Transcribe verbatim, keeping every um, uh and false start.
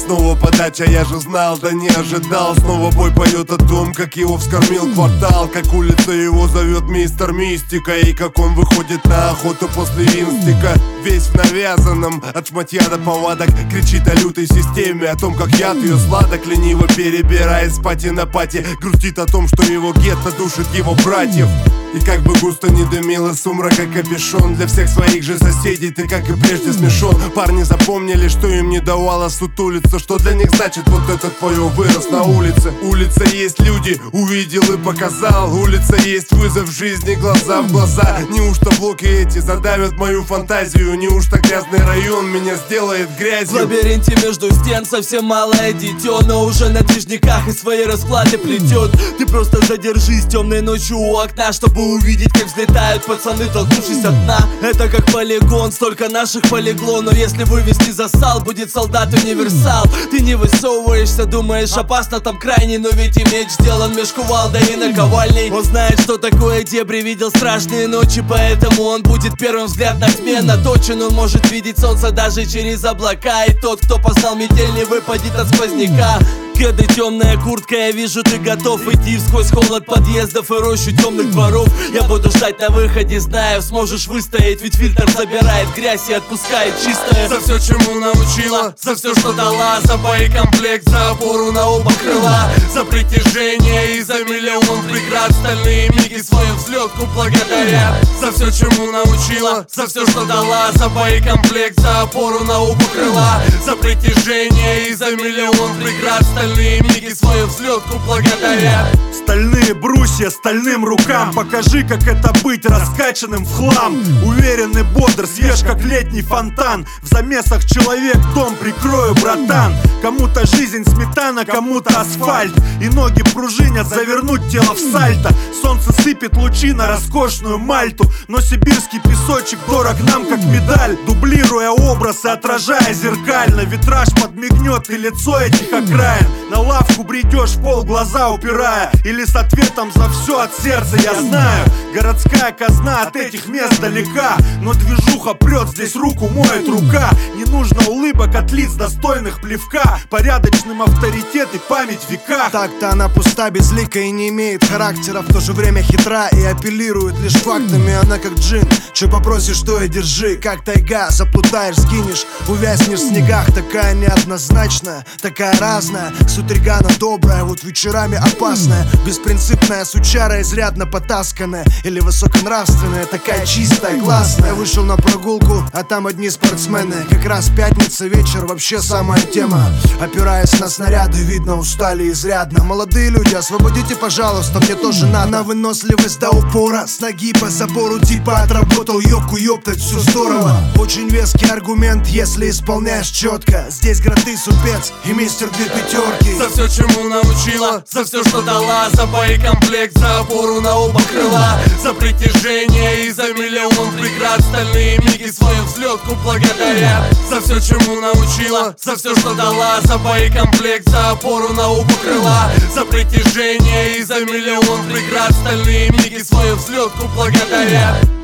Снова подача, я же знал, да не ожидал. Снова бой поет о том, как его вскормил квартал, как улица его зовет мистер Мистика, и как он выходит на охоту после инстика. Весь в навязанном, от шматья до повадок, кричит о лютой системе, о том, как яд ее сладок. Лениво перебирает с пати на пати, грустит о том, что его гетто душит его братьев. И как бы густо не дымило сумрака капюшон, для всех своих же соседей ты, как и прежде, смешон. Парни запомнили, что им не давало сутулиться, что для них значит вот этот твое вырос на улице. Улица есть люди, увидел и показал. Улица есть вызов в жизни, глаза в глаза. Неужто блоки эти задавят мою фантазию? Неужто грязный район меня сделает грязью? В лабиринте между стен совсем малое дитё, но уже на движниках и свои расклады плетет. Ты просто задержись темной ночью у окна, чтобы увидеть, как взлетают пацаны, толкнувшись от дна. Это как полигон, столько наших полегло, но если вывести засал, будет солдат-универсал. Ты не высовываешься, думаешь, опасно там крайний, но ведь и меч сделан меж кувалдой и наковальней. Он знает, что такое дебри, видел страшные ночи, поэтому он будет первым, взгляд на тьме наточен. Он может видеть солнце даже через облака, и тот, кто познал метель, не выпадет от сквозняка. Кеды, темная куртка, я вижу, ты готов идти сквозь холод подъездов и рощу темных дворов. Я буду ждать на выходе, знаю, сможешь выстоять, ведь фильтр забирает грязь и отпускает чистое. За все, чему научила, за все, что дала, за боекомплект, за опору на оба крыла, за притяжение и за миллион преград. Стальные миги свою взлетку благодарят. За все, чему научила, за все, что дала, за боекомплект, за опору на оба крыла, за притяжение и за миллион преград. Стальные миги свою взлетку благодарят. Стальные брусья стальным рукам, покажи, как это быть раскачанным в хлам. Уверенный, бодр, свеж, как летний фонтан. В замесах человек, дом прикрою, братан. Кому-то жизнь сметана, кому-то асфальт, и ноги пружинят завернуть тело в сальто. Солнце сыпет лучи на роскошную Мальту, но сибирский песочек дорог нам как медаль. Дублируя образ и отражая зеркально, витраж подмигнет и лицо этих окраин. На лавку бредешь, в пол глаза упирая, или с ответом за все от сердца я знаю. Городская казна от этих мест далека, но движуха прет, здесь руку моет рука. Не нужно улыбок от лиц, достойных плевка, порядочным авторитет и память в веках. Так-то она пуста, безлика и не имеет характера, в то же время хитра и апеллирует лишь фактами. Она как джин, че попросишь, то и держи. Как тайга, заплутаешь, сгинешь, увязнешь в снегах. Такая неоднозначная, такая разная, с утригана добрая, вот вечерами опасная. Беспринципная сучара, изрядно потасканная, или высоконравственная, такая чистая, классная. Я вышел на прогулку, а там одни спортсмены. Как раз пятница, вечер, вообще самая тема. Опираясь на снаряды, видно, устали изрядно. Молодые люди, освободите, пожалуйста, мне тоже надо. На выносливость до упора, с ноги по забору, типа отработал ёбку, ёптать, все здорово. Очень веский аргумент, если исполняешь четко. Здесь гроты, супец и мистер две пятерки. За все, чему научила, за все, что дала, за боекомплект, за опору на оба крыла, за притяжение и за миллион преград. Стальные миги свою взлетку благодарят. За все, чему научила, за все, что дала, за боекомплект, за опору на оба крыла, за притяжение и за миллион преград. Стальные миги свою взлетку благодарят.